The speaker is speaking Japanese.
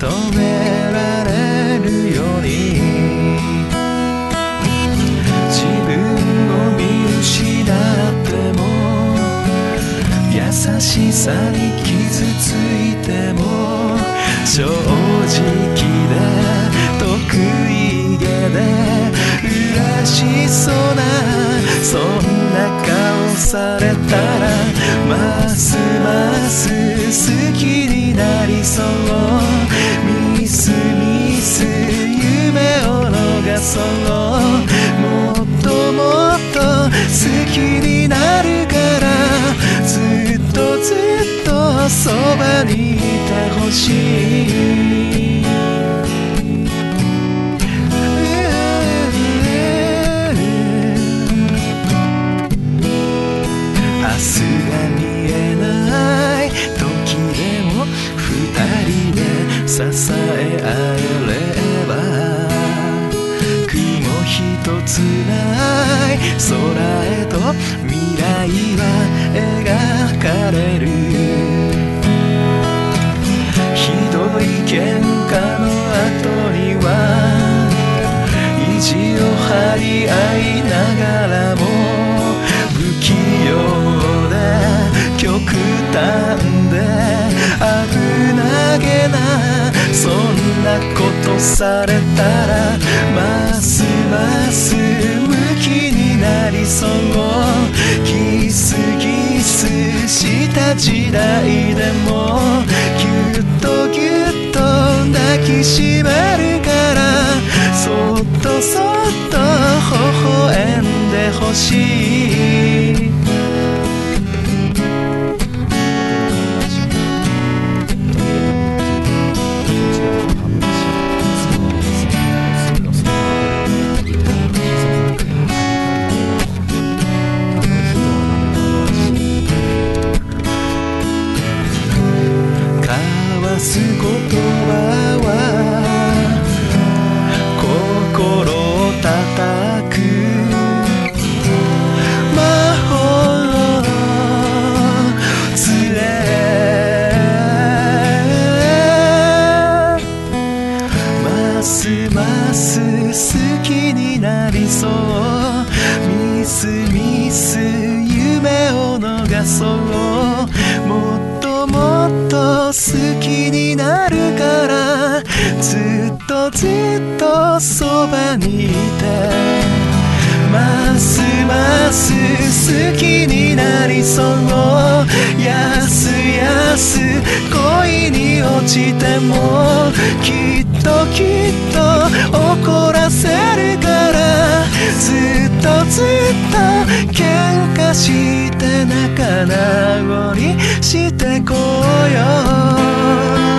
められるように自分を見失っても優しさに傷ついても正直で得意げで嬉しそうなそんな顔されたらますます好きになりそうミスミス夢を逃そうもっともっと好きになるからずっとずっとそばにいてほしい明日が見えない時でも二人で支え合えれば雲一つない空へと未来は描かれるひどい喧嘩の後には意地を張り合いながらも不器用で極端で危なげなそんなことされたらますますムキになりそうギスギスした時代でもぎゅっとぎゅっと抱きしめるからそっとそっと微笑んでほしい交わす言葉は心を叩く魔法杖ますます好きになりそうミスミス夢を逃そうもっともっと好きになるからずっとずっとそばにいてますます好きになりそうやすやす恋に落ちてもきっときっと怒らせるからずっとずっと喧嘩して仲直りしてこよう